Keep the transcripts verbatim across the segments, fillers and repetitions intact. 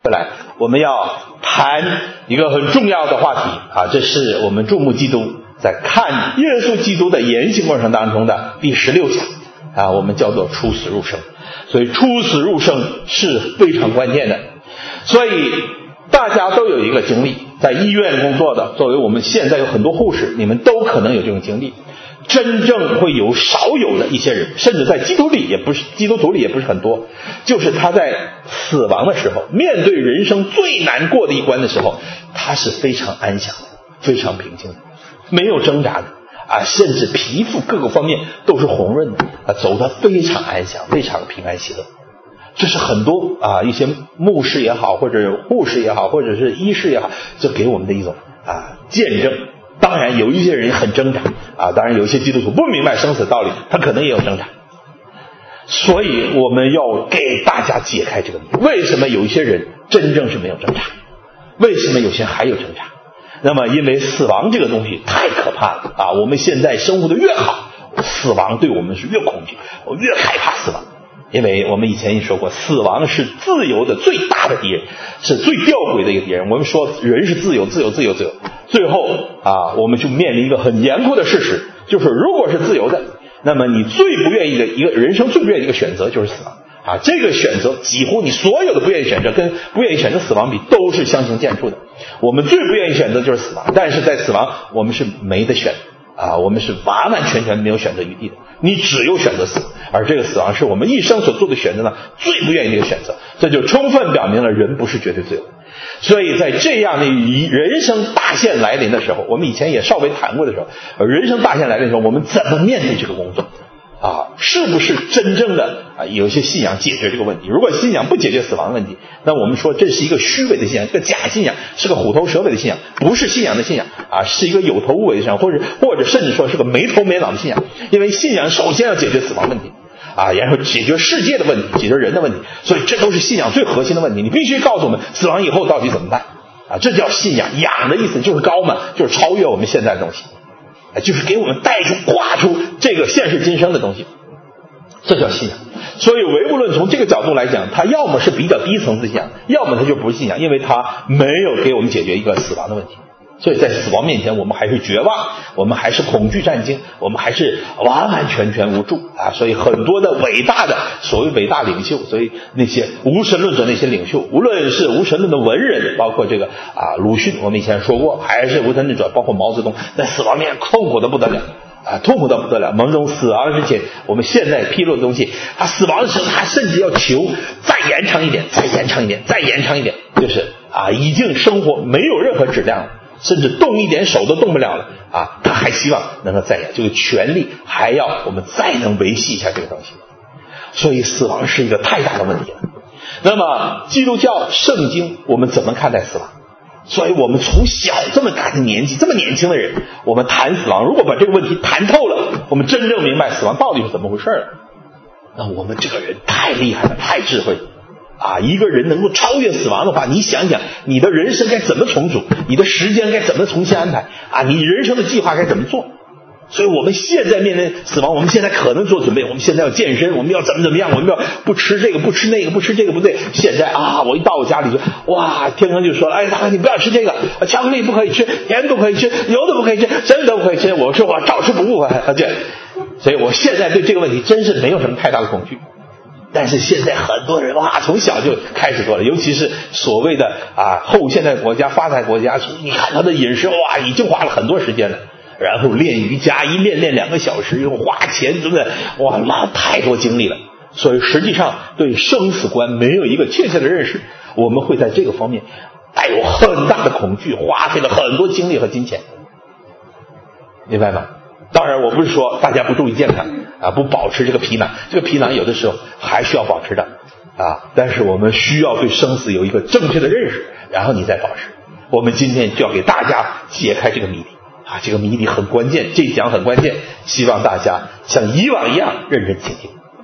回来，我们要谈一个很重要的话题啊，这是我们注目基督在看耶稣基督的言行过程当中的第十六讲啊，我们叫做出死入生。所以出死入生是非常关键的。所以大家都有一个经历，在医院工作的，作为我们现在有很多护士，你们都可能有这种经历。真正会有少有的一些人，甚至在基督里也不是基督徒里也不是很多，就是他在死亡的时候，面对人生最难过的一关的时候，他是非常安详的，非常平静的，没有挣扎的啊，甚至皮肤各个方面都是红润的啊，走得非常安详，非常平安喜乐。这是很多啊一些牧师也好，或者护士也好，或者是医师也好，就给我们的一种啊见证。当然有一些人很挣扎啊，当然有一些基督徒不明白生死道理，他可能也有挣扎。所以我们要给大家解开这个谜，为什么有一些人真正是没有挣扎，为什么有些人还有挣扎。那么因为死亡这个东西太可怕了啊，我们现在生活的越好，死亡对我们是越恐惧，我越害怕死亡。因为我们以前也说过，死亡是自由的最大的敌人，是最吊诡的一个敌人。我们说人是自由自由自由自由，最后啊，我们就面临一个很严酷的事实，就是如果是自由的，那么你最不愿意的一个人生最不愿意的一个选择就是死亡啊。这个选择几乎你所有的不愿意选择跟不愿意选择死亡比都是相形见绌的。我们最不愿意选择就是死亡，但是在死亡我们是没得选啊，我们是完完全全没有选择余地的，你只有选择死，而这个死亡是我们一生所做的选择呢最不愿意的一个选择，这就充分表明了人不是绝对自由。所以在这样的人生大限来临的时候，我们以前也稍微谈过的时候，人生大限来临的时候，我们怎么面对这个工作啊？是不是真正的啊有一些信仰解决这个问题？如果信仰不解决死亡问题，那我们说这是一个虚伪的信仰，一个假信仰，是个虎头蛇尾的信仰，不是信仰的信仰啊，是一个有头无尾的信仰，或者或者甚至说是个没头没脑的信仰。因为信仰首先要解决死亡问题啊，然后解决世界的问题，解决人的问题，所以这都是信仰最核心的问题。你必须告诉我们死亡以后到底怎么办啊？这叫信仰。仰的意思就是高嘛，就是超越我们现在的东西，就是给我们带出挂出这个现世今生的东西，这叫信仰。所以唯物论从这个角度来讲，它要么是比较低层次的信仰，要么它就不是信仰，因为它没有给我们解决一个死亡的问题。所以在死亡面前我们还是绝望，我们还是恐惧战惊，我们还是完完全全无助啊！所以很多的伟大的所谓伟大领袖，所以那些无神论者那些领袖，无论是无神论的文人，包括这个啊鲁迅我们以前说过，还是无神论者包括毛泽东，在死亡面痛苦的不得了啊，痛苦到不得了。某种死亡之前我们现在披露的东西，他死亡的时候他甚至要求再延长一点，再延长一点，再延长一点，就是啊已经生活没有任何质量了，甚至动一点手都动不了了啊！他还希望能够再有这个权利，还要我们再能维系一下这个东西。所以死亡是一个太大的问题了。那么基督教圣经我们怎么看待死亡？所以我们从小这么大的年纪，这么年轻的人，我们谈死亡，如果把这个问题谈透了，我们真正明白死亡到底是怎么回事了，那我们这个人太厉害了，太智慧了啊！一个人能够超越死亡的话，你想想你的人生该怎么重组，你的时间该怎么重新安排啊？你人生的计划该怎么做？所以我们现在面对死亡，我们现在可能做准备，我们现在要健身，我们要怎么怎么样，我们要不吃这个不吃那个不吃这个不对。现在啊，我一到我家里就哇，天哥就说哎，大哥你不要吃这个，巧克力不可以吃，盐不可以吃，油都不可以吃，什么都不可以吃。我说我照吃不误啊，这，所以我现在对这个问题真是没有什么太大的恐惧。但是现在很多人哇，从小就开始做了，尤其是所谓的啊后现代国家、发达国家，你看他的饮食哇，已经花了很多时间了，然后练瑜伽，一练练两个小时，又花钱，真的哇，花太多精力了。所以实际上对生死观没有一个确切的认识，我们会在这个方面带有很大的恐惧，花费了很多精力和金钱，明白吗？当然我不是说大家不注意健康啊，不保持这个皮囊，这个皮囊有的时候还需要保持的啊，但是我们需要对生死有一个正确的认识，然后你再保持。我们今天就要给大家解开这个谜底啊，这个谜底很关键，这一讲很关键，希望大家像以往一样认真倾听。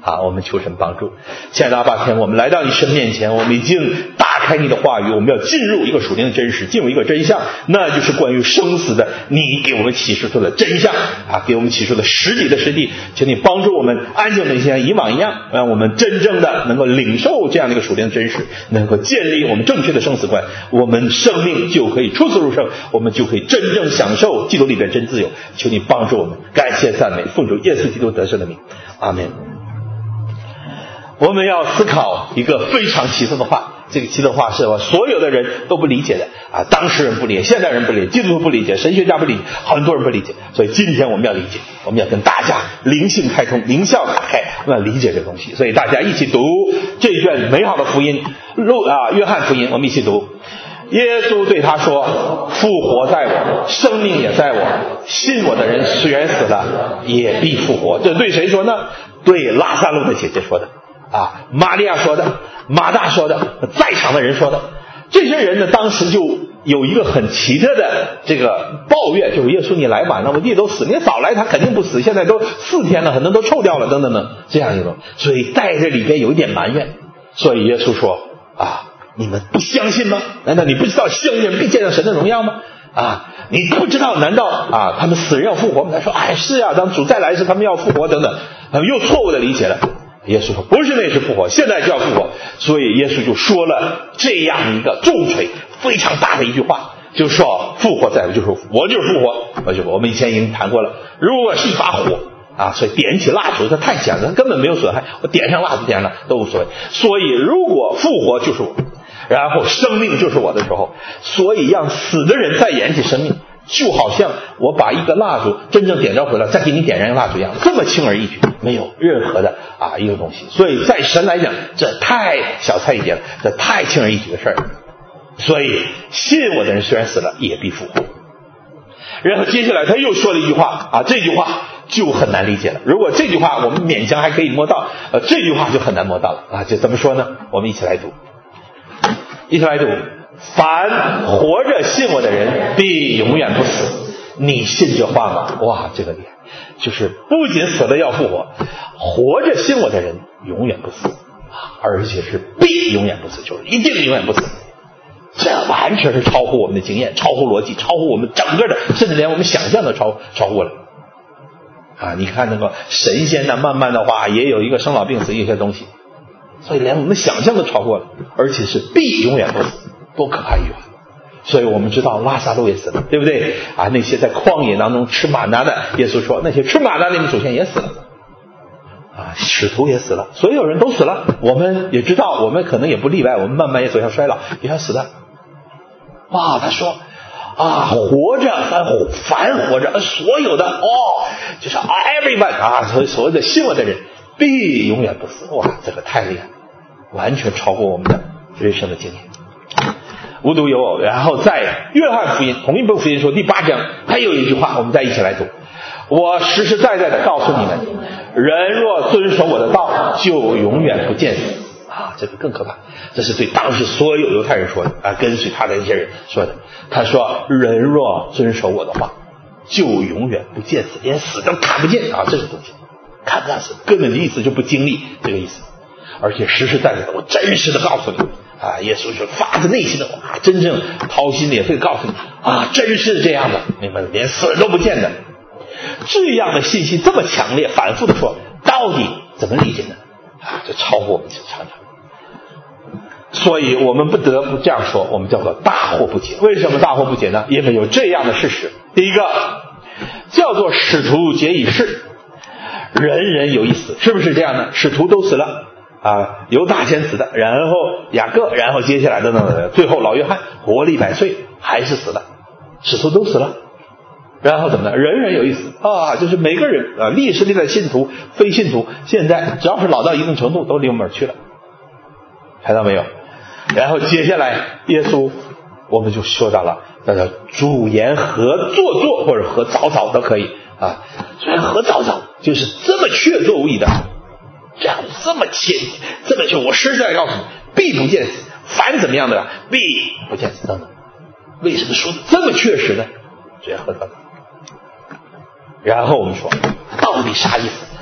啊，我们求神帮助。亲爱的阿爸天，我们来到你神面前，我们已经打开你的话语，我们要进入一个属灵的真实，进入一个真相，那就是关于生死的你给我们启示出的真相啊，给我们启示的实体的实体。请你帮助我们安静的像以往一样，让我们真正的能够领受这样的一个属灵的真实，能够建立我们正确的生死观，我们生命就可以出死入生，我们就可以真正享受基督里边真自由。求你帮助我们，感谢赞美，奉主耶稣基督得胜的名，阿们。我们要思考一个非常奇特的话，这个奇特话是所有的人都不理解的啊，当事人不理解，现代人不理解，基督徒不理解，神学家不理解，很多人不理解。所以今天我们要理解，我们要跟大家灵性开通，灵效打开，我们要理解这个东西。所以大家一起读这一卷美好的福音，路啊，约翰福音，我们一起读。耶稣对他说：复活在我，生命也在我，信我的人虽然死了也必复活。这对谁说呢？对拉撒路的姐姐说的啊，玛利亚说的，马大说的，在场的人说的。这些人呢，当时就有一个很奇特的这个抱怨，就是耶稣你来晚了，我弟都死，你早来他肯定不死，现在都四天了，很多都臭掉了，等等等这样一种，所以带着里边有一点埋怨。所以耶稣说啊，你们不相信吗？难道你不知道信人必见到神的荣耀吗？啊，你不知道？难道啊，他们死人要复活吗？他说，哎，是啊，当主再来时，他们要复活等等，他们又错误的理解了。耶稣说，不是那时复活，现在就要复活。所以耶稣就说了这样一个重锤非常大的一句话，就是说复活在我，就是我就是复活，我就我们以前已经谈过了。如果是一把火啊，所以点起蜡烛，它太响了，它根本没有损害，我点上蜡烛点了都无所谓。所以如果复活就是我，然后生命就是我的时候，所以让死的人再燃起生命，就好像我把一个蜡烛真正点着回来，再给你点燃一个蜡烛一样，这么轻而易举，没有任何的啊一个东西。所以在神来讲，这太小菜一碟了，这太轻而易举的事儿。所以信我的人虽然死了，也必复活。然后接下来他又说了一句话啊，这句话就很难理解了。如果这句话我们勉强还可以摸到，呃，这句话就很难摸到了啊。这怎么说呢？我们一起来读，一起来读。凡活着信我的人必永远不死，你信这话吗？哇，这个厉害，就是不仅死了要复活，活着信我的人永远不死，而且是必永远不死，就是一定永远不死。这完全是超乎我们的经验，超乎逻辑，超乎我们整个的，甚至连我们想象都超超过了啊！你看那个神仙呢，慢慢的话也有一个生老病死一些东西，所以连我们想象都超过了，而且是必永远不死，多可怕一句话！所以我们知道拉撒路也死了，对不对啊？那些在旷野当中吃玛拿的，耶稣说那些吃玛拿的你祖先也死了啊，使徒也死了，所有人都死了。我们也知道，我们可能也不例外，我们慢慢也走向衰老，也要死的。哇，他说啊，活着凡凡活着，所有的哦，就是 everyone 啊，所以所谓的信我的人必永远不死。哇，这个太厉害，完全超过我们的人生的经验。无独有偶，然后在约翰福音同一部福音书第八章还有一句话，我们再一起来读。我实实在在的告诉你们，人若遵守我的道，就永远不见死。啊，这个更可怕。这是对当时所有犹太人说的啊，跟随他的一些人说的。他说，人若遵守我的话，就永远不见死，连死都看不见啊！这种东西看不见死，根本的意思就不经历这个意思。而且实实在在的，我真实的告诉你啊，耶稣是发自内心的话，真正掏心裂肺告诉你啊，真是这样的，明白吗？连死都不见的。这样的信息这么强烈，反复的说，到底怎么理解呢？啊，这超过我们常常。所以我们不得不这样说，我们叫做大惑不解。为什么大惑不解呢？因为有这样的事实。第一个叫做使徒皆已逝，人人有一死，是不是这样的？使徒都死了啊，犹大先死的，然后雅各，然后接下来的呢，最后老约翰活力百岁还是死了，使徒都死了。然后怎么呢？人人有一死啊，就是每个人啊，历史里的信徒、非信徒，现在只要是老到一定程度，都离我们而去了，看到没有？然后接下来耶稣，我们就说到了，叫做主言和做作，或者和早早都可以啊。虽然和早早就是这么确凿无疑的，这样这么切，这么确，我实在告诉你，必不见死，凡怎么样的必不见死等等。为什么说的这么确实呢？主言和早早。然后我们说，到底啥意思？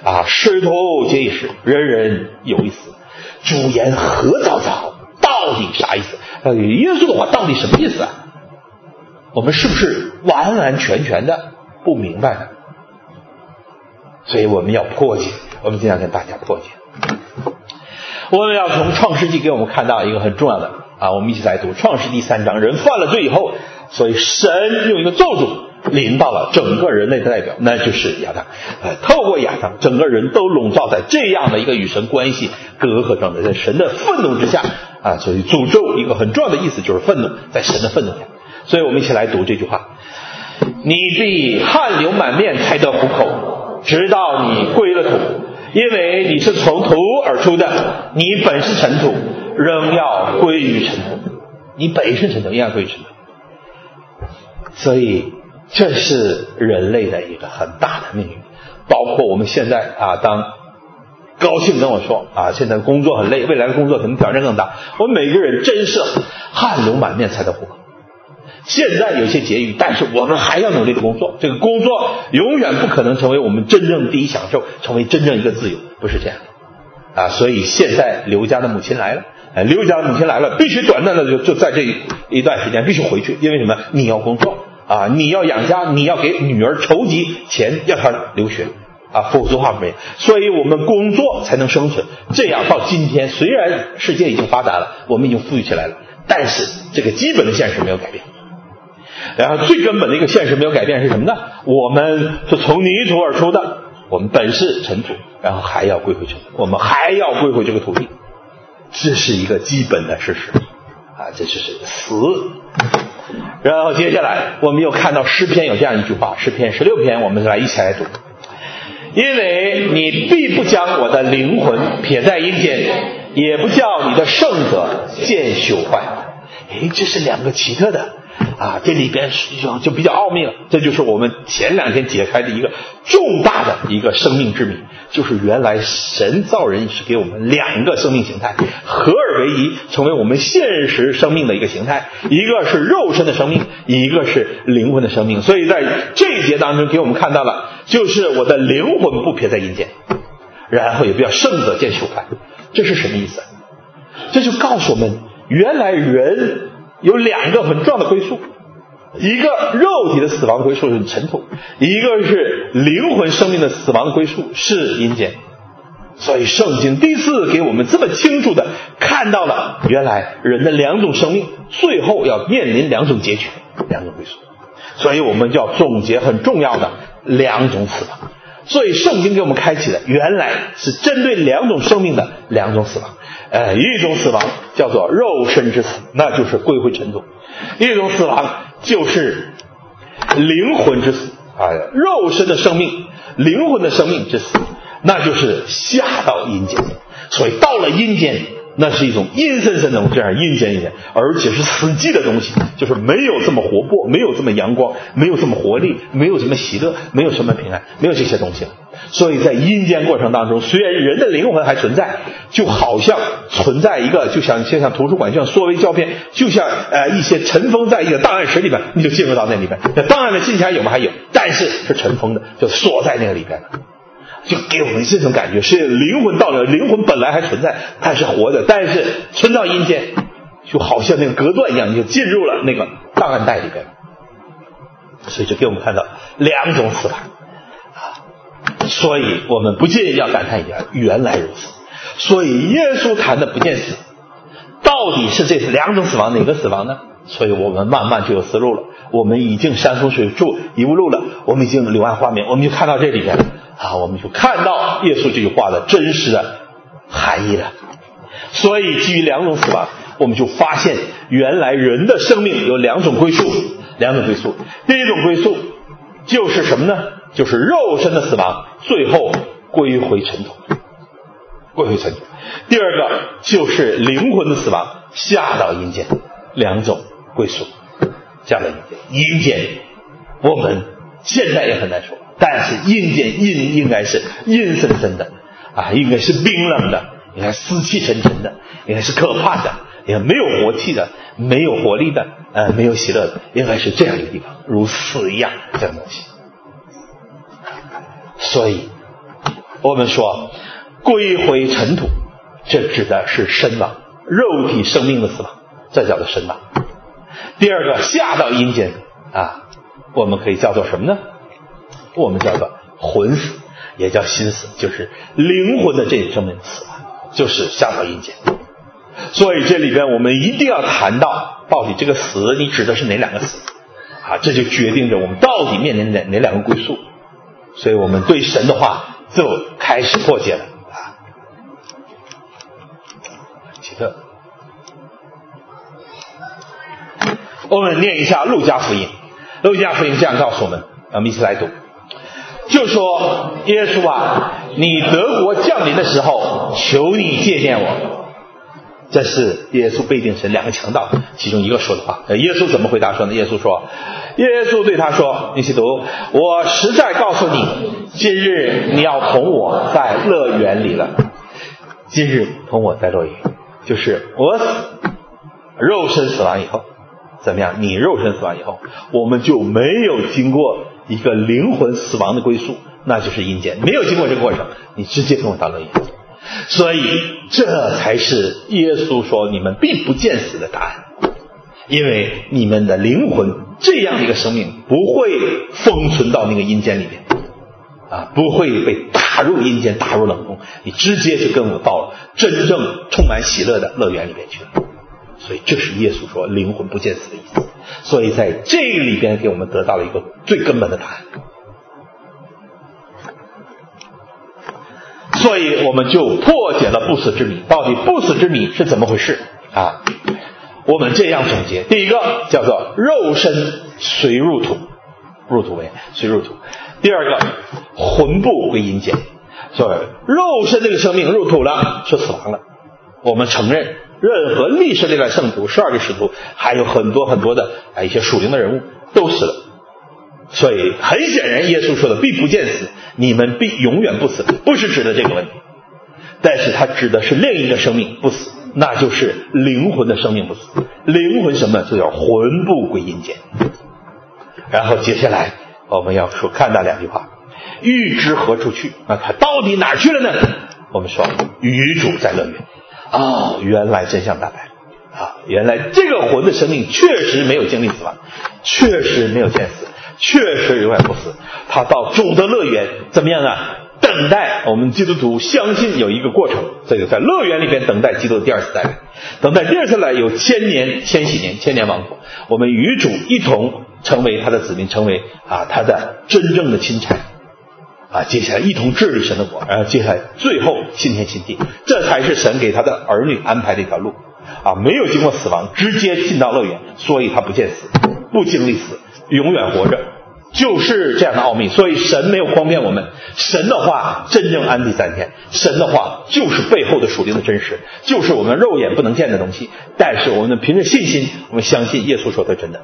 啊，师徒皆已死，人人有一死。主言何凿凿？到底啥意思？呃，耶稣的话到底什么意思啊？我们是不是完完全全的不明白呢？所以我们要破解，我们今天跟大家破解。我们要从创世纪给我们看到一个很重要的啊，我们一起来读创世第三章。人犯了罪以后，所以神用一个咒诅临到了整个人类的代表，那就是亚当。呃，透过亚当，整个人都笼罩在这样的一个与神关系隔阂中的，在神的愤怒之下啊。所以诅咒一个很重要的意思就是愤怒，在神的愤怒下。所以我们一起来读这句话：你必汗流满面才得糊口，直到你归了土，因为你是从土而出的，你本是尘土，仍要归于尘土。你本是尘土，仍要归于尘土。所以这是人类的一个很大的命运。包括我们现在啊，当高兴跟我说啊，现在工作很累，未来的工作可能挑战更大，我们每个人真是汗流满面才得糊口。现在有些拮据，但是我们还要努力的工作。这个工作永远不可能成为我们真正第一享受，成为真正一个自由，不是这样的啊。所以现在刘家的母亲来了，哎，刘家的母亲来了，必须短暂的就就在这一段时间必须回去，因为什么？你要工作啊，你要养家，你要给女儿筹集钱，要她留学啊，否则话没有。所以我们工作才能生存。这样到今天，虽然世界已经发达了，我们已经富裕起来了，但是这个基本的现实没有改变。然后最根本的一个现实没有改变是什么呢？我们是从泥土而出的，我们本是尘土，然后还要归回尘土，我们还要归回这个土地，这是一个基本的事实啊，这就是死。然后接下来我们又看到诗篇有这样一句话，诗篇十六篇，我们来一起来读：因为你必不将我的灵魂撇在阴间，也不叫你的圣者见朽坏。诶，这是两个奇特的啊，这里边就就比较奥秘了。这就是我们前两天解开的一个重大的一个生命之谜，就是原来神造人是给我们两个生命形态合而为一，成为我们现实生命的一个形态，一个是肉身的生命，一个是灵魂的生命。所以在这一节当中给我们看到了，就是我的灵魂不撇在阴间，然后也不要圣者见朽坏。这是什么意思？这就告诉我们，原来人有两个很重要的归宿，一个肉体的死亡归宿是尘土，一个是灵魂生命的死亡归宿是阴间。所以圣经第一次给我们这么清楚的看到了，原来人的两种生命最后要面临两种结局，两种归宿。所以我们就要总结很重要的两种死亡。所以圣经给我们开启的原来是针对两种生命的两种死亡。呃，一种死亡叫做肉身之死，那就是归回尘土；一种死亡就是灵魂之死啊，肉身的生命、灵魂的生命之死，那就是下到阴间。所以到了阴间，那是一种阴森森的这样阴间一点，而且是死寂的东西，就是没有这么活泼，没有这么阳光，没有这么活力，没有什么喜乐，没有什么平安，没有这些东西了。所以在阴间过程当中，虽然人的灵魂还存在，就好像存在一个，就像就像图书馆，就像缩微胶片，就像呃一些尘封在一个档案室里边，你就进入到那里边。那档案的进前有吗？还有，但是是尘封的，就锁在那个里边的。就给我们这种感觉，是灵魂到了，灵魂本来还存在，它是活的，但是存到阴间，就好像那个隔断一样，你就进入了那个档案袋里边。所以就给我们看到两种死法啊，所以我们不禁要感叹一下，原来如此。所以耶稣谈的不见死，到底是这两种死亡哪个死亡呢？所以我们慢慢就有思路了，我们已经山穷水尽疑无路了，我们已经柳暗花明，我们就看到这里边啊，我们就看到耶稣这句话的真实的含义了。所以基于两种死亡，我们就发现原来人的生命有两种归宿，两种归宿。第一种归宿就是什么呢？就是肉身的死亡，最后归回尘土，归回尘土。第二个就是灵魂的死亡，下到阴间，两种归宿，下到阴间。阴间我们现在也很难说，但是阴间阴应该是阴森森的啊，应该是冰冷的，应该死气沉沉的，应该是可怕的，也没有活气的，没有活力的，呃，没有喜乐的，应该是这样一个地方，如死一样这样的东西。所以我们说归回尘土，这指的是身亡，肉体生命的死亡，这叫做身亡。第二个下到阴间啊，我们可以叫做什么呢？我们叫做魂死，也叫心死，就是灵魂的这生命死亡，就是下到阴间。所以这里边我们一定要谈到，到底这个死你指的是哪两个死啊？这就决定着我们到底面临哪哪两个归宿。所以我们对神的话就开始破解了啊。奇特，我们念一下路加福音。路加福音这样告诉我们，我们一起来读，就说耶稣啊，你得国降临的时候，求你纪念我。这是耶稣被定神两个强盗其中一个说的话。耶稣怎么回答说呢？耶稣说，耶稣对他说，你去读，我实在告诉你，今日你要同我在乐园里了。今日同我在乐园，就是我死，肉身死亡以后怎么样？你肉身死亡以后，我们就没有经过一个灵魂死亡的归宿，那就是阴间，没有经过这个过程，你直接跟我到乐园。所以这才是耶稣说你们并不见死的答案，因为你们的灵魂这样的一个生命不会封存到那个阴间里面啊，不会被打入阴间，打入冷宫，你直接就跟我到了真正充满喜乐的乐园里面去了。所以这是耶稣说灵魂不见死的意思。所以在这个里边给我们得到了一个最根本的答案。所以我们就破解了不死之谜。到底不死之谜是怎么回事啊？我们这样总结，第一个叫做肉身随入土，入土为随入土。第二个魂不归阴间，所以肉身这个生命入土了，是死亡了。我们承认任何历史这段圣徒，十二个使徒，还有很多很多的啊一些属灵的人物都死了。所以很显然耶稣说的必不见死，你们必永远不死，不是指的这个问题，但是他指的是另一个生命不死，那就是灵魂的生命不死。灵魂什么？就叫魂不归阴间。然后接下来我们要说看到两句话，欲知何处去，那他到底哪儿去了呢？我们说与主在乐园。哦，原来真相大白啊！原来这个魂的生命确实没有经历死亡，确实没有见死，确实永远不死。他到主的乐园怎么样啊？等待。我们基督徒相信有一个过程，这个在乐园里边等待基督的第二次再来，等待第二次来有千年千禧年千年王国，我们与主一同成为他的子民，成为啊他的真正的钦差啊，接下来一同治理神的国，然后接下来最后新天新地，这才是神给他的儿女安排的一条路啊，没有经过死亡，直接进到乐园，所以他不见死，不经历死，永远活着，就是这样的奥秘。所以神没有诓骗我们，神的话真正安第三天，神的话就是背后的属灵的真实，就是我们肉眼不能见的东西，但是我们凭着信心，我们相信耶稣说的真的，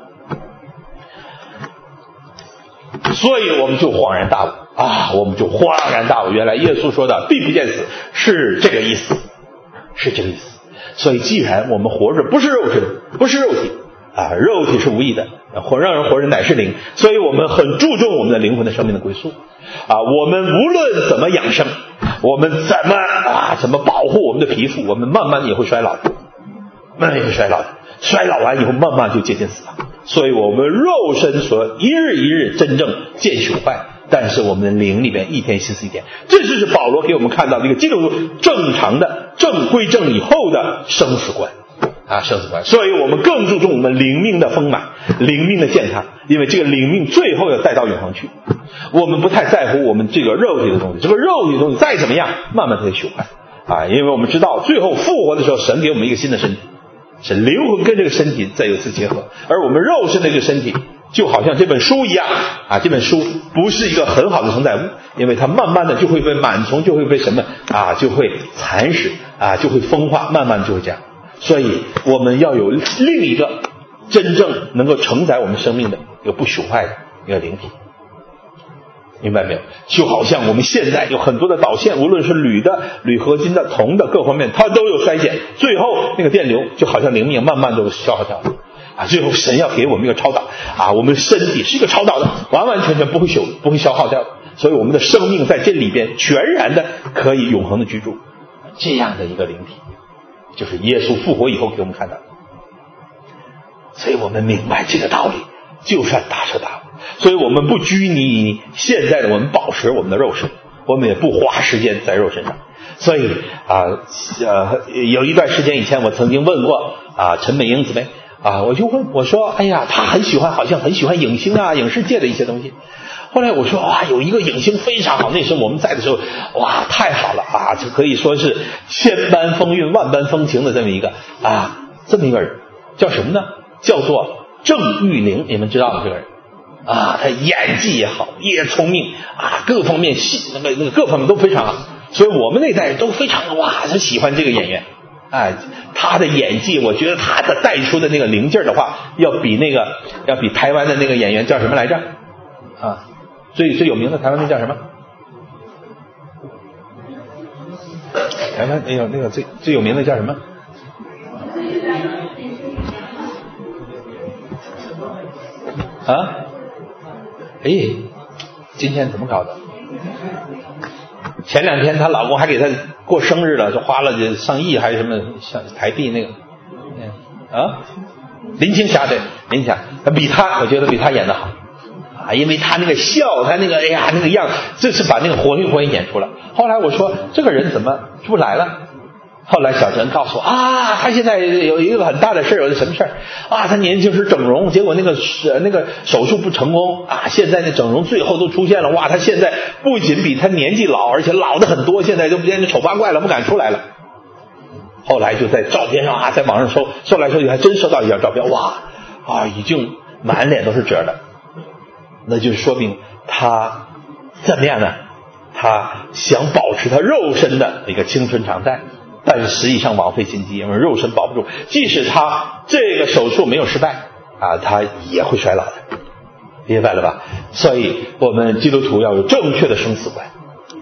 所以我们就恍然大悟啊，我们就恍然大悟，原来耶稣说的必不见死是这个意思，是这个意思。所以既然我们活着不是肉身，不是肉体啊，肉体是无益的，活让人活着乃是灵，所以我们很注重我们的灵魂的生命的归宿啊。我们无论怎么养生，我们怎么啊怎么保护我们的皮肤，我们慢慢也会衰老的，慢慢也会衰老的，衰老完以后慢慢就接近死亡。所以我们肉身所一日一日真正见朽坏，但是我们的灵里边一天新似一天，这就是保罗给我们看到这个基督徒正常的正归正以后的生死观啊，生死观。所以我们更注重我们灵命的丰满，灵命的健康，因为这个灵命最后要带到永恒去。我们不太在乎我们这个肉体的东西，这个肉体的东西再怎么样慢慢会朽坏啊，因为我们知道最后复活的时候，神给我们一个新的身体，是灵魂跟这个身体再有一次结合，而我们肉身的这个身体就好像这本书一样啊，这本书不是一个很好的承载物，因为它慢慢的就会被螨虫，就会被什么啊，就会蚕食啊，就会风化，慢慢就会这样。所以我们要有另一个真正能够承载我们生命的一个不朽坏的一个灵体，明白没有？就好像我们现在有很多的导线，无论是铝的、铝合金的、铜的，各方面它都有衰减，最后那个电流就好像灵命慢慢都消耗掉了啊！最后神要给我们一个超导啊，我们身体是一个超导的，完完全全不会朽、不会消耗掉的。 所以我们的生命在这里边全然的可以永恒的居住。这样的一个灵体，就是耶稣复活以后给我们看到的。所以我们明白这个道理，就算大彻大悟。所以我们不拘泥于现在的，我们保持我们的肉身，我们也不花时间在肉身上。所以啊呃有一段时间以前，我曾经问过啊陈美英姊妹啊，我就问我说，哎呀，她很喜欢，好像很喜欢影星啊、影视界的一些东西。后来我说，哇，有一个影星非常好，那时候我们在的时候，哇，太好了啊，就可以说是千般风韵万般风情的这么一个啊，这么一个人，叫什么呢？叫做郑裕玲，你们知道吗？这个人啊，他演技也好，也聪明啊，各方面戏那个那个各方面都非常好，所以我们那代人都非常哇，很喜欢这个演员。哎，他的演技，我觉得他的带出的那个灵劲儿的话，要比那个要比台湾的那个演员叫什么来着？啊，最最有名的台湾那叫什么？台湾那个那个最最有名的叫什么？啊？哎，今天怎么搞的？前两天她老公还给她过生日了，就花了上亿还是什么像台币那个，啊，林青霞，对，林青霞，比她我觉得比她演得好啊，因为她那个笑，她那个哎呀那个样，这是把那个活灵活现演出了。后来我说这个人怎么不来了？后来小陈告诉我啊，他现在有一个很大的事儿，有什么事儿啊？他年轻时整容，结果那个那个手术不成功啊，现在那整容最后都出现了，哇！他现在不仅比他年纪老，而且老的很多，现在都变成丑八怪了，不敢出来了。后来就在照片上啊，在网上搜，搜来搜去还真搜到一张照片，哇啊，已经满脸都是褶了，那就说明他怎么样呢？他想保持他肉身的一个青春常在。但实际上枉费心机，因为肉身保不住，即使他这个手术没有失败啊，他也会衰老的，明白了吧？所以我们基督徒要有正确的生死观。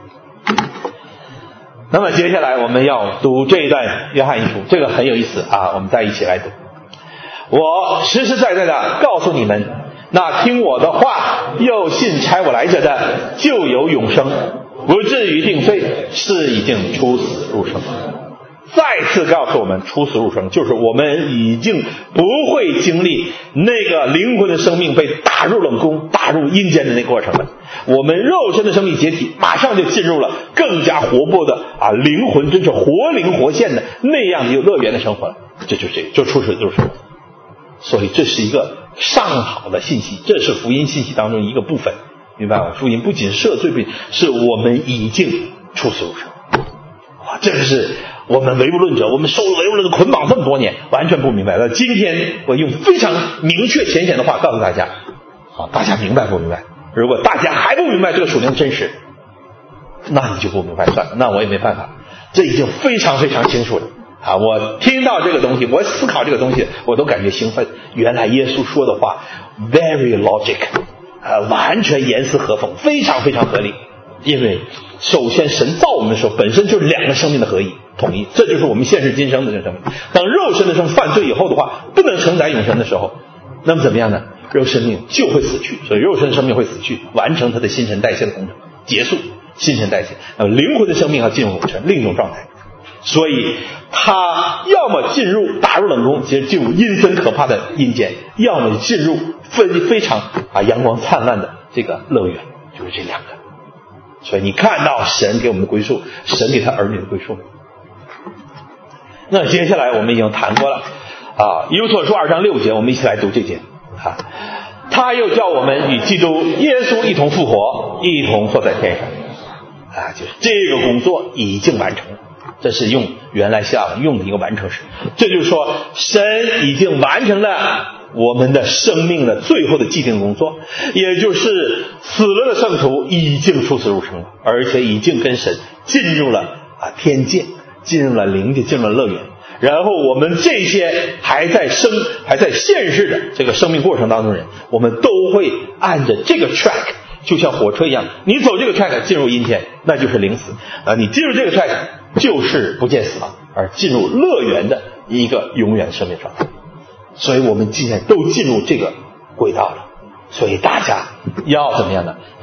那么接下来我们要读这一段约翰一书，这个很有意思啊，我们再一起来读。我实实在在的告诉你们，那听我的话又信差我来者的，就有永生，不至于定罪，是已经出死入生。再次告诉我们，出死入生就是我们已经不会经历那个灵魂的生命被打入冷宫、打入阴间的那个过程了。我们肉身的生命解体，马上就进入了更加活泼的啊灵魂，真是活灵活现的那样的有乐园的生活了。这就是这个，就出死入生。所以这是一个上好的信息，这是福音信息当中一个部分，明白吗？福音不仅赦罪，是我们已经出死入生。哇，这个是我们唯物论者，我们受唯物论的捆绑这么多年，完全不明白了。今天我用非常明确浅显的话告诉大家，好，大家明白不明白？如果大家还不明白这个属灵的真实，那你就不明白算了，那我也没办法。这已经非常非常清楚了啊！我听到这个东西，我思考这个东西，我都感觉兴奋。原来耶稣说的话 very logic 啊，完全严丝合缝，非常非常合理。因为首先神造我们的时候本身就是两个生命的合一统一，这就是我们现世今生的这个生命。当肉身的生犯罪以后的话，不能承载永生的时候，那么怎么样呢？肉生命就会死去，所以肉身生命会死去，完成它的新陈代谢的工程，结束新陈代谢。那么灵魂的生命要进入永生另一种状态，所以他要么进入打入冷宫，其实进入阴森可怕的阴间，要么进入非非常啊阳光灿烂的这个乐园，就是这两个。所以你看到神给我们的归宿，神给他儿女的归宿。那接下来我们已经谈过了啊，以弗所书二章六节，我们一起来读这节啊。他又叫我们与基督耶稣一同复活，一同坐在天上啊，就是这个工作已经完成了。这是用原来希腊文用的一个完成时，这就是说神已经完成了我们的生命的最后的既定工作，也就是死了的圣徒已经出死入生了，而且已经跟神进入了啊天界，进入了灵界，进入了乐园。然后我们这些还在生还在现世的这个生命过程当中人，我们都会按着这个 track， 就像火车一样，你走这个 track 进入阴间，那就是灵死啊；你进入这个 track 就是不见死亡，而进入乐园的一个永远的生命状态。所以我们既然都进入这个轨道了，所以大家要怎么样呢？要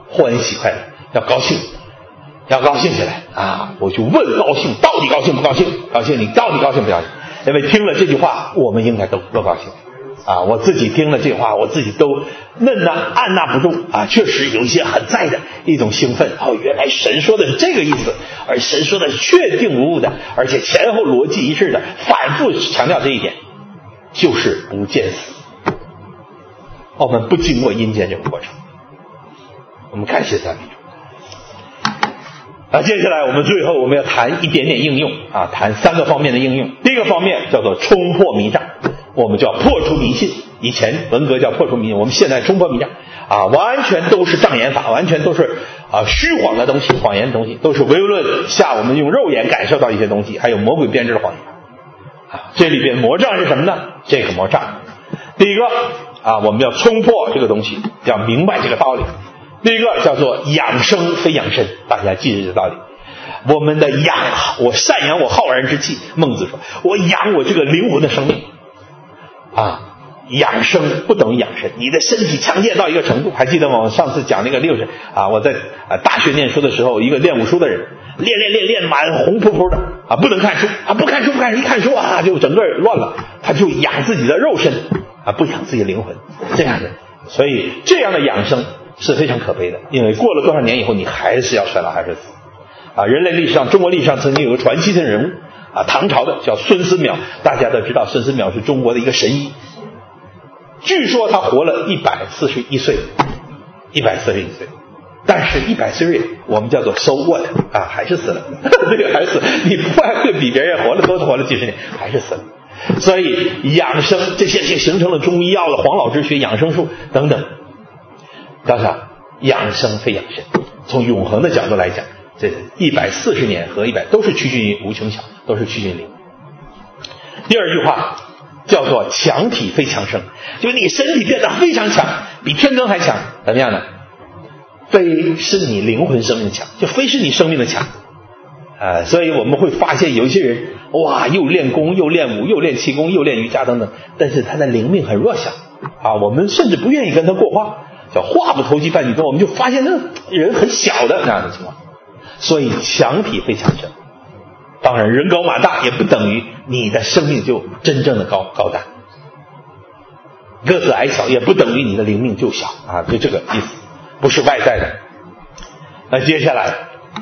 欢喜快乐，要高兴，要高兴起来啊！我就问高兴到底高兴不高兴？高兴你到底高兴不高兴？因为听了这句话，我们应该都都高兴啊！我自己听了这话，我自己都嫩呐按捺不住啊！确实有一些很在的一种兴奋。哦，原来神说的是这个意思，而神说的是确定无误的，而且前后逻辑一致的，反复强调这一点，就是不见死。我们不经过阴间这个过程，我们感谢赞美主。啊，接下来我们最后我们要谈一点点应用啊，谈三个方面的应用。第一个方面叫做冲破迷障，我们叫破除迷信。以前文革叫破除迷信，我们现在冲破迷障啊，完全都是障眼法，完全都是啊虚晃的东西，谎言的东西，都是唯物论下我们用肉眼感受到一些东西，还有魔鬼编织的谎言啊。这里边魔障是什么呢？这个魔障，第一个啊，我们要冲破这个东西，要明白这个道理。第一个叫做养生非养身，大家记住这个道理。我们的养，我赡养我浩然之气，孟子说，我养我这个灵魂的生命啊。养生不等于养身，你的身体强健到一个程度，还记得吗？我上次讲那个六十啊，我在啊大学念书的时候，一个练武术的人，练练练练满红扑扑的啊，不能看书啊，不看书不看书，一看书啊就整个乱了，他就养自己的肉身啊，不养自己的灵魂，这样的。所以这样的养生是非常可悲的，因为过了多少年以后，你还是要衰老，还是死啊。人类历史上，中国历史上曾经有个传奇性人物啊，唐朝的叫孙思邈，大家都知道孙思邈是中国的一个神医。据说他活了一百四十一岁，一百四十一岁，但是一百岁我们叫做 so what 啊，还是死了，这个还是死，你不会比别人活了多活了几十年，还是死了。所以养生这些就形成了中医药的黄老之学、养生术等等。当然，养生非养身，从永恒的角度来讲，这一百四十年和一百都是趋近于无穷小，都是趋近于零。第二句话叫做强体非强身，就是你身体变得非常强，比天灯还强，怎么样呢？非是你灵魂生命强，就非是你生命的强啊、呃！所以我们会发现有一些人，哇，又练功又练武又练气功又练瑜伽等等，但是他的灵命很弱小啊，我们甚至不愿意跟他过话，叫话不投机半句多，我们就发现这人很小的那样的情况。所以强体非强身，当然人高马大也不等于你的生命就真正的高高大，个子矮小也不等于你的灵命就小啊，就这个意思，不是外在的。那接下来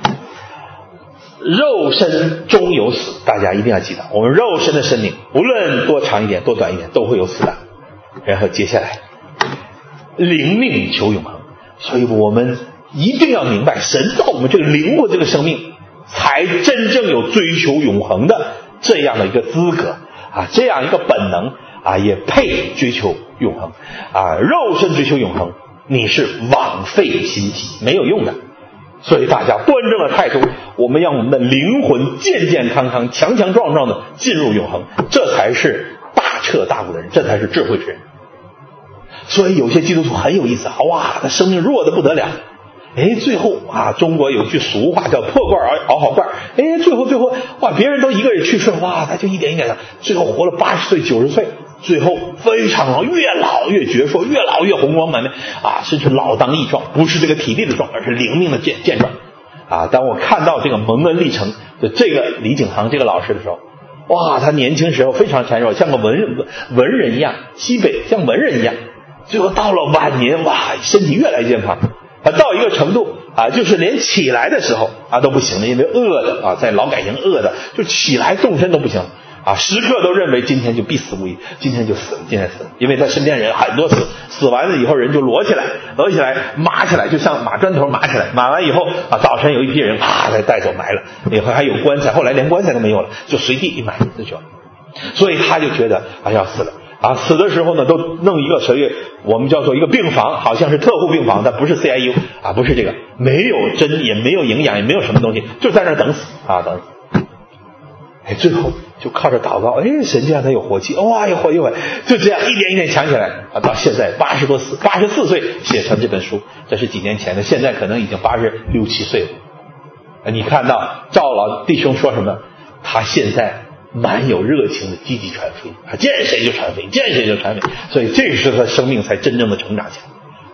肉身终有死，大家一定要记得，我们肉身的生命无论多长一点多短一点都会有死的。然后接下来灵命求永恒，所以我们一定要明白，神造我们这个灵魂这个生命才真正有追求永恒的这样的一个资格啊，这样一个本能啊，也配追求永恒啊。肉身追求永恒，你是枉费心机，没有用的。所以大家端正了态度，我们让我们的灵魂健健康康、强强壮壮的进入永恒，这才是大彻大悟的人，这才是智慧之人。所以有些基督徒很有意思，哇，他生命弱得不得了。哎，最后啊，中国有句俗话叫破罐熬好罐。哎，最后最后哇，别人都一个人去世，哇，他就一点一点的，最后活了八十岁、九十岁，最后非常老，越老越矍铄，越老越红光满面啊，甚至老当益壮，不是这个体力的壮，而是灵命的健健壮啊。当我看到这个蒙恩历程的这个李景航这个老师的时候，哇，他年轻时候非常孱弱，像个文人文人一样，西北像文人一样，最后到了晚年，哇，身体越来越健康。啊，到一个程度啊，就是连起来的时候啊都不行了，因为饿的啊，在劳改营饿的，就起来动身都不行啊，时刻都认为今天就必死无疑，今天就死了，今天死了，因为他身边人很多死，死完了以后人就摞起来，摞起来码起来，就像码砖头码起来，码完以后啊，早晨有一批人啪再带走埋了，以后还有棺材，后来连棺材都没有了，就随地一埋就去了，所以他就觉得啊要死了。啊，死的时候呢，都弄一个所谓我们叫做一个病房，好像是特护病房，但不是 C I U 啊，不是这个，没有针，也没有营养，也没有什么东西，就在那儿等死啊，等死。哎，最后就靠着祷告，哎，神就让他有活气，哇，又活一会，就这样一点一点强起来啊，到现在八十多岁，八十四岁写成这本书，这是几年前的，现在可能已经八十六七岁了。啊，你看到赵老弟兄说什么？他现在蛮有热情的积极传福音啊，见谁就传福音，见谁就传福音，所以这时候他生命才真正的成长起来。八十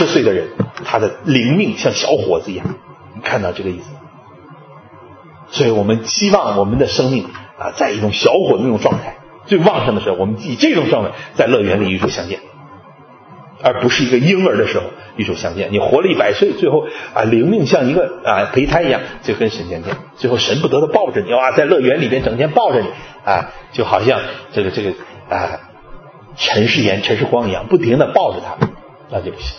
十岁的人，他的灵命像小伙子一样，你看到这个意思？所以我们希望我们的生命啊，在一种小伙子那种状态最旺盛的时候，我们以这种状态在乐园里与主相见，而不是一个婴儿的时候与主相见。你活了一百岁，最后啊灵命像一个啊胚胎一样，就跟神相见，最后神不得的抱着你啊，在乐园里边整天抱着你啊，就好像这个这个啊尘世盐尘世光一样，不停的抱着他，那就不行。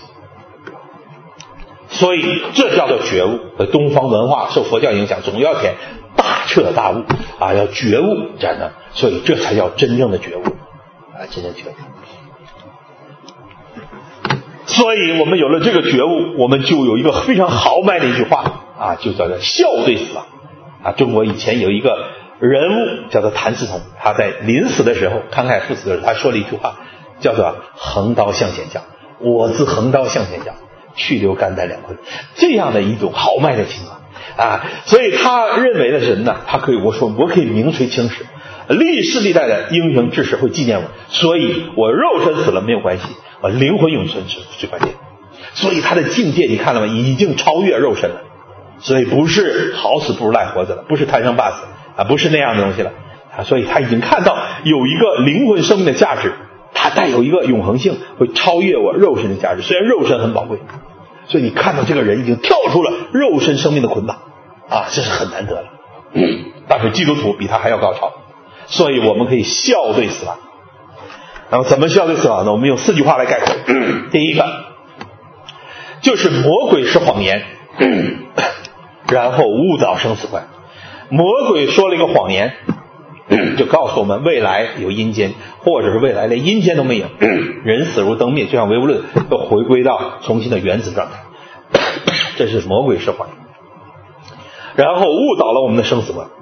所以这叫做觉悟。东方文化受佛教影响，总要填大彻大悟啊，要觉悟这样的，所以这才叫真正的觉悟啊，真正觉悟。所以我们有了这个觉悟，我们就有一个非常豪迈的一句话啊，就叫做笑对死亡啊。中国以前有一个人物叫做谭嗣同，他在临死的时候慷慨赴死的时候，他说了一句话，叫做横刀向前讲，我自横刀向前讲，去留肝胆两魂，这样的一种豪迈的情况啊。所以他认为的人呢，他可以我说我可以名垂青史，历世历代的英雄志士会纪念我，所以我肉身死了没有关系，我灵魂永存是最关键。所以他的境界你看了吗？已经超越肉身了，所以不是好死不如赖活着了，不是贪生怕死啊，不是那样的东西了啊。所以他已经看到有一个灵魂生命的价值，它带有一个永恒性，会超越我肉身的价值。虽然肉身很宝贵，所以你看到这个人已经跳出了肉身生命的捆绑啊，这是很难得了。但是基督徒比他还要高超，所以我们可以笑对死亡。然后怎么笑对死亡呢？我们用四句话来概括。第一个就是魔鬼是谎言，然后误导生死观。魔鬼说了一个谎言，就告诉我们未来有阴间，或者是未来连阴间都没有，人死如灯灭，就像唯物论又回归到重新的原子状态。这是魔鬼是谎言，然后误导了我们的生死观，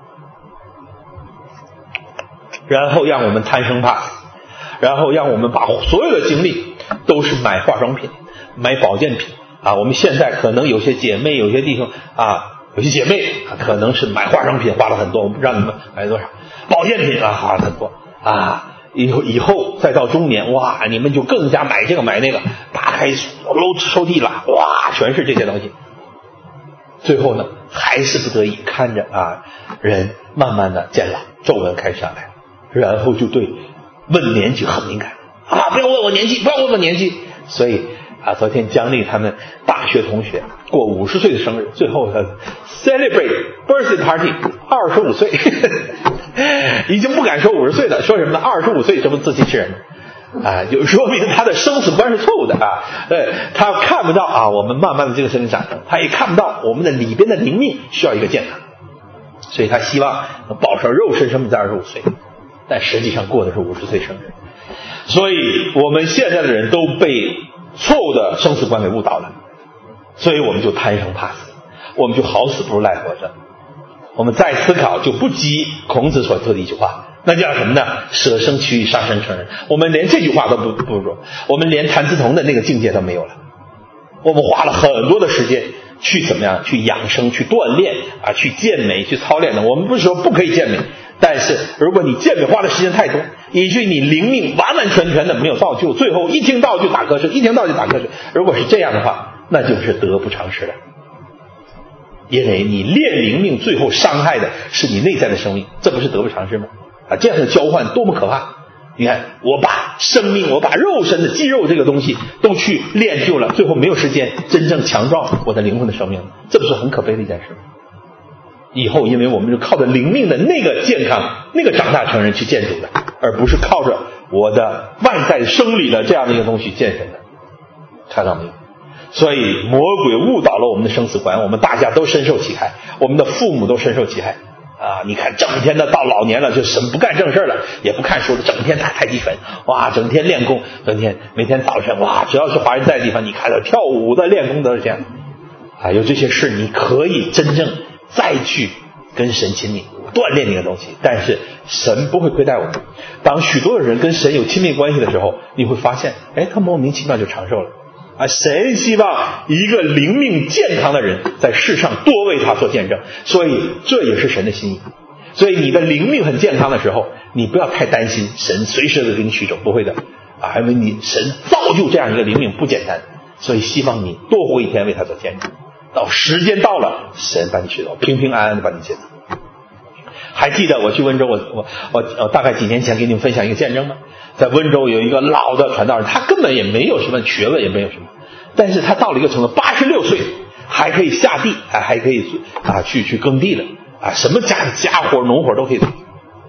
然后让我们贪生怕死，然后让我们把所有的精力都是买化妆品买保健品啊。我们现在可能有些姐妹有些弟兄啊，有些姐妹啊可能是买化妆品花了很多，我不知道你们买了多少，保健品啊花了很多啊。以后以后再到中年，哇，你们就更加买这个买那个，打开楼抽屉了，哇，全是这些东西。最后呢，还是不得已看着啊，人慢慢的渐老，皱纹开始上来，然后就对问年纪很敏感啊，不要问我年纪，不要问我年纪。所以啊，昨天姜丽他们大学同学过五十岁的生日，最后他 celebrate birthday party 二十五岁，已经不敢说五十岁了，说什么呢？二十五岁，这不自欺欺人啊，就说明他的生死观是错误的啊。对，他看不到啊，我们慢慢的这个生命长成，他也看不到我们的里边的灵命需要一个健康，所以他希望能保持肉身生命在二十五岁，但实际上过的是五十岁生日。所以我们现在的人都被错误的生死观给误导了，所以我们就贪生怕死，我们就好死不如赖活着。我们再思考就不及孔子所说的一句话，那叫什么呢？舍生取义，杀身成仁。我们连这句话都不不如，我们连谭嗣同的那个境界都没有了。我们花了很多的时间去怎么样去养生，去锻炼啊，去健美，去操练的。我们不是说不可以健美，但是如果你健美花的时间太多，以至于你灵命完完全全的没有造就，最后一听到就打瞌睡，一听到就打瞌睡，如果是这样的话，那就是得不偿失了。因为你练灵命最后伤害的是你内在的生命，这不是得不偿失吗？啊，这样的交换多么可怕！你看，我把生命，我把肉身的肌肉这个东西都去练就了，最后没有时间真正强壮我的灵魂的生命，这不是很可悲的一件事吗？以后因为我们是靠着灵命的那个健康，那个长大成人去见主的，而不是靠着我的外在生理的这样的一个东西见神的，看到没有？所以魔鬼误导了我们的生死观，我们大家都深受其害，我们的父母都深受其害啊！你看整天的到老年了就什么不干正事了，也不看书了，整天打太极拳，哇，整天练功，整天每天早晨哇，只要是华人在的地方，你看到跳舞的练功都是这样啊。有这些事你可以真正再去跟神亲密锻炼那个东西，但是神不会亏待我们。当许多的人跟神有亲密关系的时候，你会发现哎，他莫名其妙就长寿了啊！神希望一个灵命健康的人在世上多为他做见证，所以这也是神的心意。所以你的灵命很健康的时候，你不要太担心神随时的给你取走，不会的啊！因为你神造就这样一个灵命不简单所以希望你多活一天为他做见证，到时间到了，神把你接走，平平安安的把你接走。还记得我去温州，我我我我大概几年前给你们分享一个见证吗？在温州有一个老的传道人，他根本也没有什么学问，也没有什么，但是他到了一个程度，八十六岁还可以下地啊，还可以啊去去耕地了啊，什么家家活农活都可以做。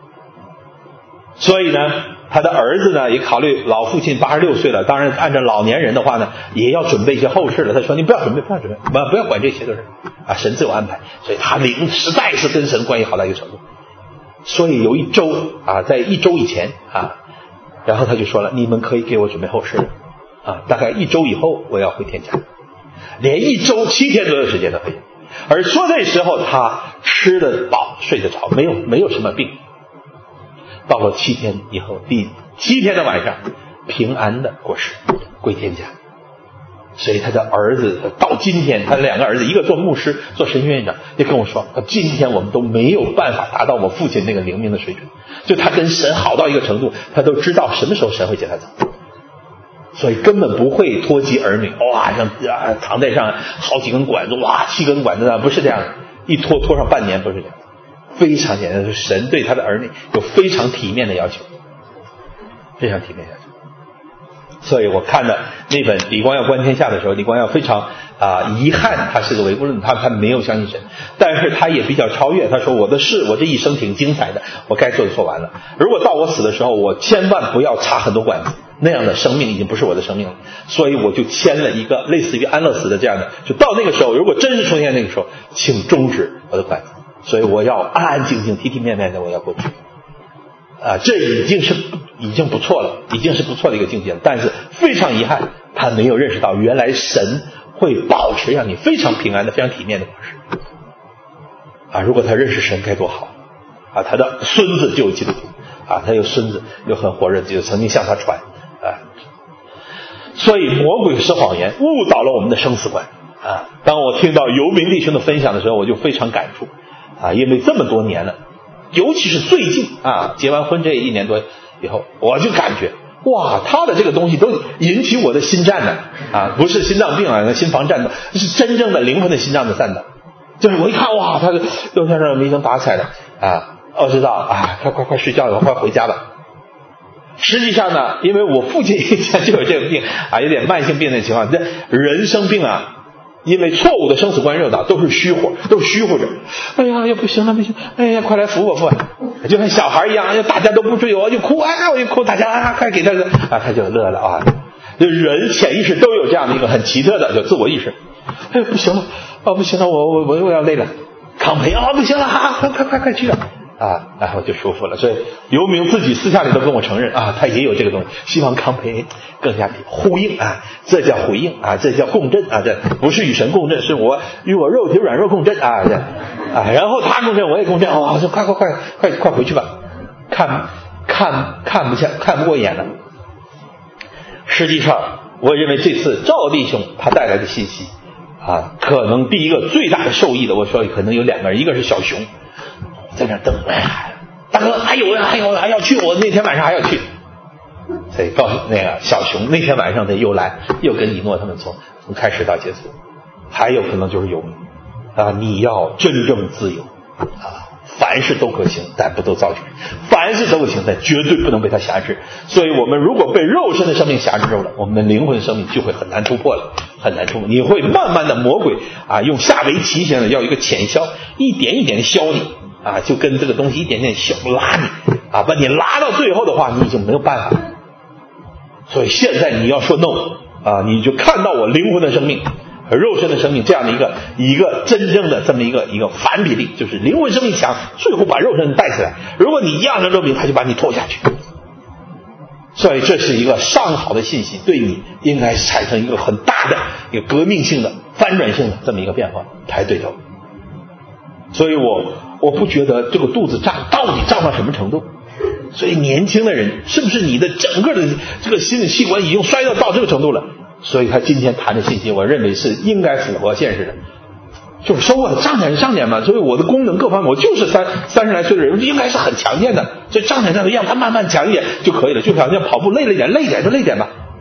所以呢，他的儿子呢也考虑老父亲八十六岁了，当然按照老年人的话呢，也要准备一些后事了。他说：“你不要准备，不要准备，不不要管这些都是啊，神自有安排。”所以他灵实在是跟神关系好到一个程度。所以有一周啊，在一周以前啊，然后他就说了：“你们可以给我准备后事了啊，大概一周以后我要回天家。”连一周七天左右时间都可以。而说那时候他吃得饱，睡得着，没有没有什么病。到了七天以后，第七天的晚上，平安的过世，归天家。所以他的儿子到今天，他的两个儿子，一个做牧师，做神学院长，就跟我说，今天我们都没有办法达到我父亲那个灵命的水准。就他跟神好到一个程度，他都知道什么时候神会接他走，所以根本不会脱及儿女。哇，像啊躺在上好几根管子，哇，七根管子呢，不是这样的，一拖拖上半年，不是这样的。非常简单，神对他的儿女有非常体面的要求，非常体面的要求。所以我看的那本李光耀观天下的时候，李光耀非常啊、呃、遗憾，他是个唯物论，他他没有相信神，但是他也比较超越。他说我的事，我这一生挺精彩的，我该做的做完了。如果到我死的时候，我千万不要插很多管子，那样的生命已经不是我的生命了。所以我就签了一个类似于安乐死的这样的，就到那个时候，如果真是出现那个时候，请终止我的管子。所以我要安安静静、体体面面的，我要过去。啊，这已经是已经不错了，已经是不错的一个境界了。但是非常遗憾，他没有认识到原来神会保持让你非常平安的、非常体面的过世。啊，如果他认识神该多好啊！他的孙子就有基督徒啊，他有孙子又很火热，就曾经向他传啊。所以魔鬼是谎言，误导了我们的生死观啊！当我听到游民弟兄的分享的时候，我就非常感触啊，因为这么多年了。尤其是最近啊，结完婚这一年多以后，我就感觉哇，他的这个东西都引起我的心颤了啊，不是心脏病啊，心房颤抖，是真正的灵魂的心脏的颤抖。就是我一看哇，他又像是没精打采的啊，我知道啊，快快快睡觉了，快回家吧。实际上呢，因为我父亲以前就有这个病啊，有点慢性病的情况，这人生病啊。因为错误的生死观诱导，都是虚火，都是虚乎着。哎呀，要不行了，不行！哎呀，快来扶我扶我！就像小孩一样，大家都不追我，就哭，哎，我就哭，大家啊，快给他个啊，他就乐了啊。就人潜意识都有这样的一个很奇特的叫自我意识。哎，不行了，哦，不行了，我我我我要累了，康培啊，不行了，啊，快快快快去了。啊，然后就舒服了。所以游明自己私下里都跟我承认啊，他也有这个东西，希望康培更加呼应啊，这叫回应啊，这叫共振啊，这不是与神共振，是我与我肉体软弱共振啊，这啊，然后他共振，我也共振，哦，就快快快快快回去吧，看看看不下看不过眼了。实际上，我认为这次赵弟兄他带来的信息啊，可能第一个最大的受益的，我说可能有两个人，一个是小熊。在那等，哎呀，大哥还有还有还要去，我那天晚上还要去。所以告诉那个小熊，那天晚上他又来，又跟以诺他们从从开始到结束。还有可能就是有啊，你要真正自由啊，凡事都可行，但不都造就；凡事都可行，但绝对不能被它辖制。所以我们如果被肉身的生命辖制住了，我们的灵魂生命就会很难突破了，很难突破。你会慢慢的魔鬼啊，用下围棋型的要一个潜消，一点一点的消你。啊，就跟这个东西一点点小拉你啊，把你拉到最后的话，你已经没有办法。所以现在你要说 no 啊，你就看到我灵魂的生命和肉身的生命这样的一个一个真正的这么一个一个反比例，就是灵魂生命强，最后把肉身带起来。如果你一样的肉命，他就把你拖下去。所以这是一个上好的信息，对你应该产生一个很大的一个革命性的翻转性的这么一个变化才对头。所以我我不觉得这个肚子胀到底胀到什么程度。所以年轻的人是不是你的整个的这个心理器官已经衰到到这个程度了？所以他今天谈的信息我认为是应该符合现实的，就是说我胀点胀点嘛，所以我的功能各方面我就是三三十来岁的人应该是很强健的，所以胀点胀点让它慢慢强一点就可以了，就好像跑步累了一点累一点就累一点吧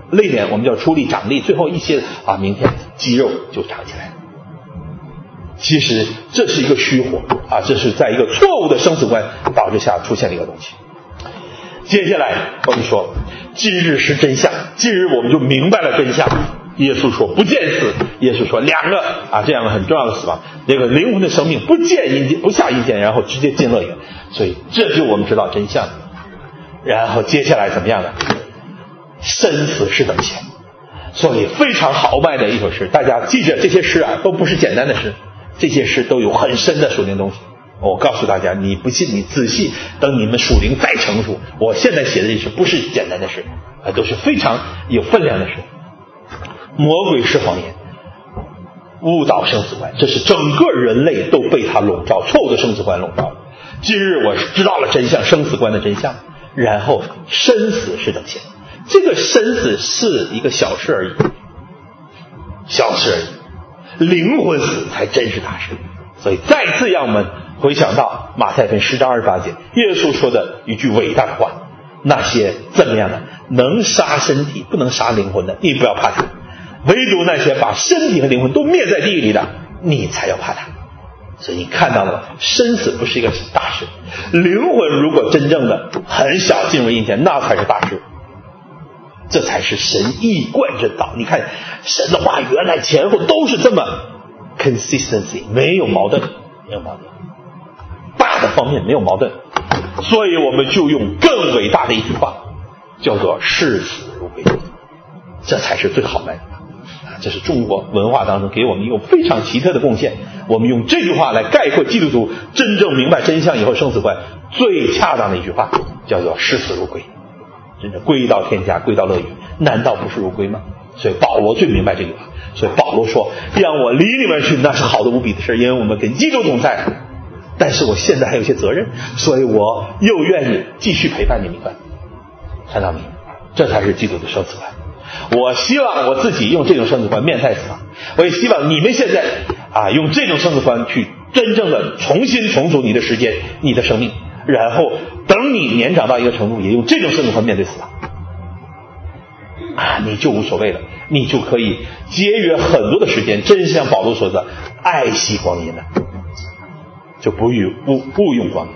历年我们叫出力长力，最后一些啊，明天肌肉就长起来了。其实这是一个虚火啊，这是在一个错误的生死观导致下出现的一个东西。接下来我们说今日是真相，今日我们就明白了真相。耶稣说不见死，耶稣说两个啊这样的很重要的死亡，这个灵魂的生命不见阴间，不下阴间，然后直接进乐园，所以这就我们知道真相。然后接下来怎么样呢？生死是等闲，所以非常豪迈的一首诗，大家记着这些诗啊都不是简单的诗，这些诗都有很深的属灵东西。我告诉大家，你不信你仔细等你们属灵再成熟，我现在写的这诗不是简单的诗啊，都是非常有分量的诗。魔鬼是谎言，误导生死观，这是整个人类都被他笼罩，错误的生死观笼罩。今日我知道了真相，生死观的真相，然后生死是等闲，这个生死是一个小事而已，小事而已，灵魂死才真是大事。所以再次让我们回想到马太福音十章二十八节，耶稣说的一句伟大的话，那些怎么样的能杀身体不能杀灵魂的，你不要怕他，唯独那些把身体和灵魂都灭在地狱里的，你才要怕他。所以你看到了吗？生死不是一个大事，灵魂如果真正的很小进入阴间，那才是大事。这才是神一贯之道。你看神的话原来前后都是这么 consistency， 没有矛盾，没有矛盾，大的方面没有矛盾。所以我们就用更伟大的一句话，叫做视死如归，这才是最好的。这是中国文化当中给我们一个非常奇特的贡献。我们用这句话来概括基督徒真正明白真相以后生死观最恰当的一句话，叫做视死如归。真正归到天家，归到乐园，难道不是如归吗？所以保罗最明白这句话。所以保罗说，让我离你们去，那是好的无比的事，因为我们跟基督同在。但是我现在还有些责任，所以我又愿意继续陪伴你们。看到没有？这才是基督的生死观。我希望我自己用这种生死观面带死亡，我也希望你们现在啊用这种生死观去真正的重新重组你的时间，你的生命，然后等你年长到一个程度，也用这种生死观面对死亡啊，你就无所谓了，你就可以节约很多的时间，真像保罗说的，爱惜光阴了，就不用误误用光阴。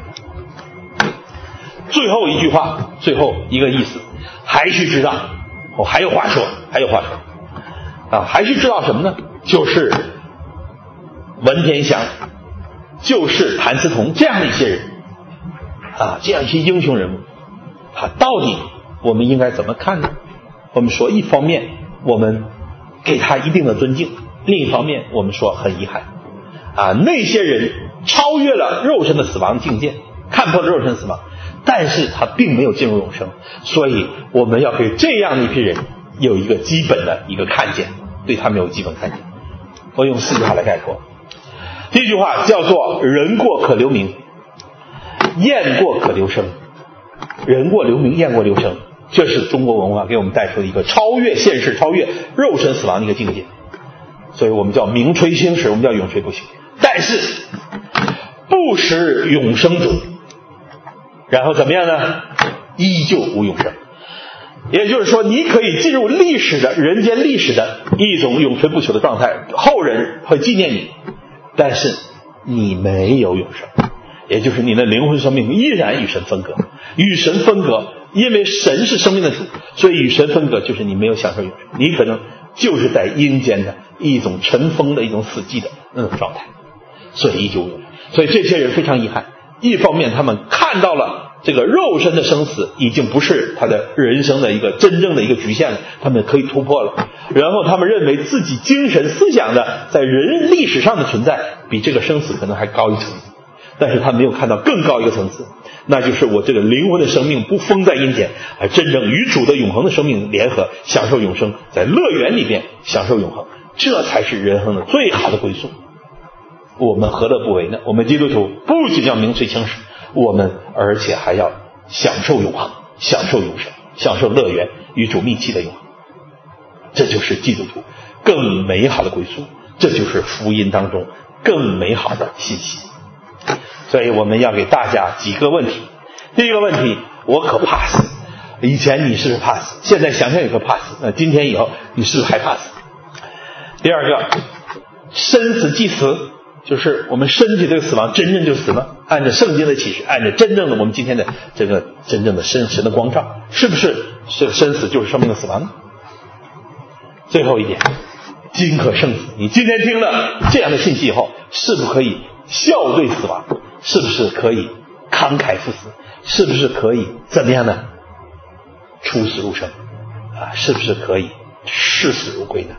最后一句话，最后一个意思，还需知道。我、哦、还有话说，还有话说啊！还需知道什么呢？就是文天祥，就是谭嗣同这样的一些人啊，这样一些英雄人物，他到底我们应该怎么看呢？我们说，一方面我们给他一定的尊敬，另一方面我们说很遗憾啊，那些人超越了肉身的死亡境界，看破了肉身死亡。但是他并没有进入永生，所以我们要给这样的一批人有一个基本的一个看见，对他们有基本看见。我用四句话来概括。第一句话叫做人过可留名，雁过可留声。人过留名，雁过留声，这是中国文化给我们带出的一个超越现世、超越肉身死亡的一个境界。所以我们叫名垂青史，我们叫永垂不朽。但是不识永生者，然后怎么样呢？依旧无永生。也就是说，你可以进入历史的人间历史的一种永垂不朽的状态，后人会纪念你，但是你没有永生，也就是你的灵魂生命依然与神分隔。与神分隔，因为神是生命的主，所以与神分隔就是你没有享受永生，你可能就是在阴间的一种尘封的一种死寂的那种状态，所以依旧无永生。所以这些人非常遗憾，一方面他们看到了这个肉身的生死已经不是他的人生的一个真正的一个局限了，他们可以突破了，然后他们认为自己精神思想的在人历史上的存在比这个生死可能还高一层次，但是他没有看到更高一个层次，那就是我这个灵魂的生命不封在阴间，而真正与主的永恒的生命联合，享受永生，在乐园里边享受永恒，这才是人生的最好的归宿。我们何乐不为呢？我们基督徒不仅要名垂青史，我们而且还要享受永恒，享受永生，享受乐园，与主密契的永恒。这就是基督徒更美好的归宿，这就是福音当中更美好的信息。所以我们要给大家几个问题。第一个问题，我可怕死， 以前你是不是怕死？现在想想有个怕死，那今天以后你是不是还怕死？第二个，生死即死，就是我们身体这个死亡真正就死了，按照圣经的启示，按照真正的我们今天的这个真正的神神的光照，是不是这个生死就是生命的死亡呢？最后一点，今可胜死，你今天听了这样的信息以后，是不是可以笑对死亡？是不是可以慷慨赴死？是不是可以怎么样呢？出死入生啊，是不是可以视死如归呢？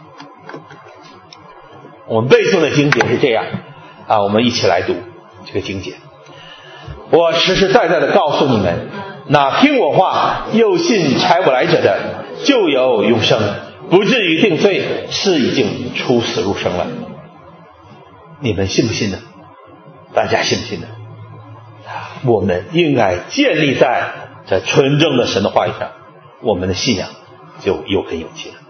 我们背诵的经节是这样啊，我们一起来读这个经节。我实实在在的告诉你们，那听我话又信差我来者的，就有永生，不至于定罪，是已经出死入生了。你们信不信呢？大家信不信呢？我们应该建立在这纯正的神的话语上，我们的信仰就有根有基了。